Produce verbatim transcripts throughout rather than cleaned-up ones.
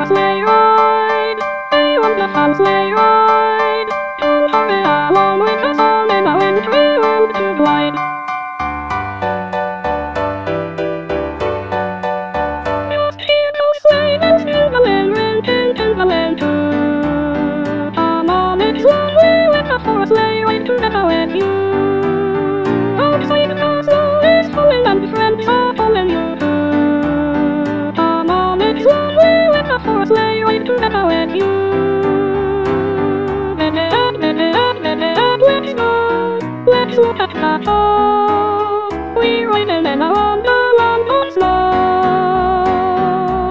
a sleigh ride. We want a fun sleigh ride. Come hurry along with us all in a wintry wind to glide. Just hear those sleigh bells jingling, ring, ting, tingling too. Come on, it's lovely with a four sleigh ride together with you. Outside the castle is falling and friends are calling you too. Come on, it's lovely with a four sleigh ride together with you. Let's go, let's look at the fall. We're riding in a wonderland of snow.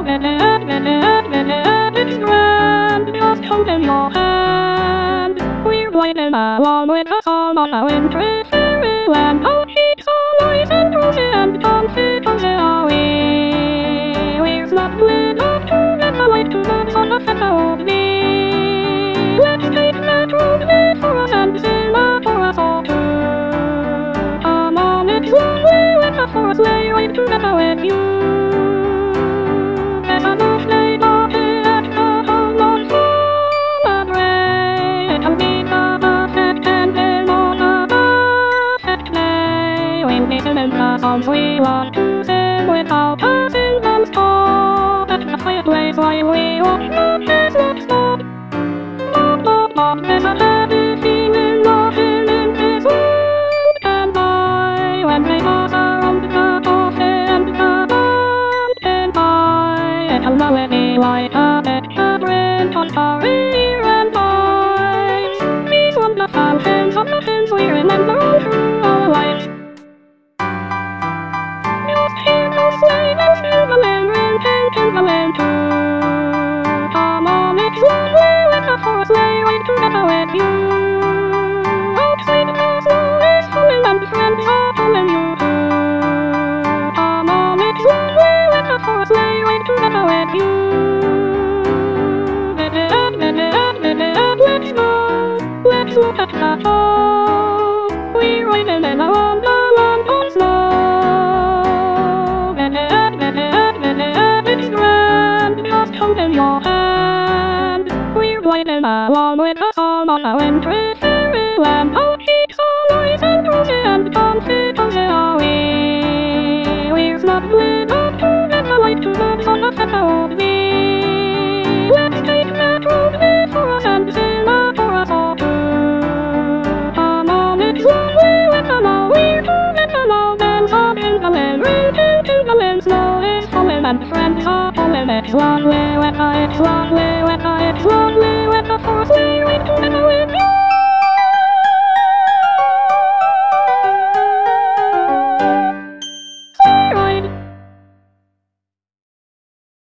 It's grand, just hold in your hand. We're gliding along with us all on a wintry fairyland. Oh, it's all nice and rosy and comfy, cozy are we. We're snuggling up together like two birds on a feather would be. Let's take that road before us and sing a chorus or two. Come on, it's lovely with a four sleigh ride together with you. There's a birthday party at the home of Celebrate. It'll be the perfect ending on a perfect day. We'll be singing the songs we want to sing without passing them stop. At the fireplace while we walk, not there's not stop. There's a happy feeling laughing in this world can buy. When they pass around the coffee and the pumpkin pie, it's a melody like a picture print on career and lives. These wonderful things are the things we remember all through our lives. Just hear those sleigh bells jingling, ring, ting, tingling too. Come on, it's lovely with a four sleigh ride together with you. Outside the castle is falling and friends are calling you too. Come on, it's lovely with a four sleigh ride together with you. Let's go, let's look at the fall. We're riding in a wonderland of snow. It's grand, just hold in your hand. We're gliding along with us all on a wintry fairyland. Oh, it's all nice and rosy and comfy, cozy are we. We're snuggling up together like two birds on a feather would be. Let's take that road before us and sing a chorus or two. Come on, it's lovely with us all. We're together now, bells are jingling, ring, ting, tingling, snow is falling and friends are calling. It's lovely with us.